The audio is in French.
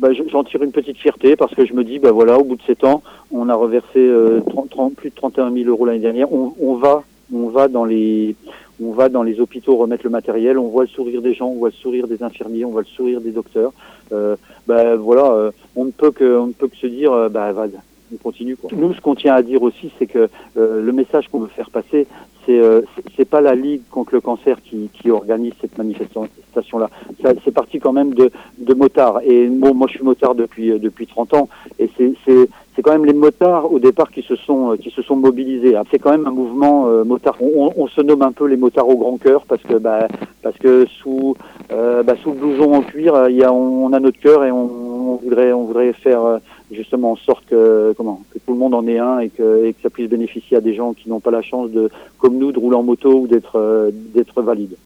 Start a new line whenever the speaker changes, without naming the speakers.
j'en tire une petite fierté parce que je me dis, voilà, au bout de 7 ans, on a reversé plus de 31 000 euros l'année dernière. On va dans les hôpitaux remettre le matériel, on voit le sourire des gens, on voit le sourire des infirmiers, on voit le sourire des docteurs. On ne peut que se dire, on continue, quoi. Nous, ce qu'on tient à dire aussi, c'est que le message qu'on veut faire passer, c'est pas la Ligue contre le cancer qui organise cette manifestation-là. C'est parti quand même de motards. Et bon, moi, je suis motard depuis 30 ans, et c'est quand même les motards au départ qui se sont mobilisés. C'est quand même un mouvement motard. On se nomme un peu les motards au grand cœur parce que sous le blouson en cuir, on a notre cœur et on voudrait faire justement en sorte que tout le monde en ait un et que ça puisse bénéficier à des gens qui n'ont pas la chance comme nous de rouler en moto ou d'être valides.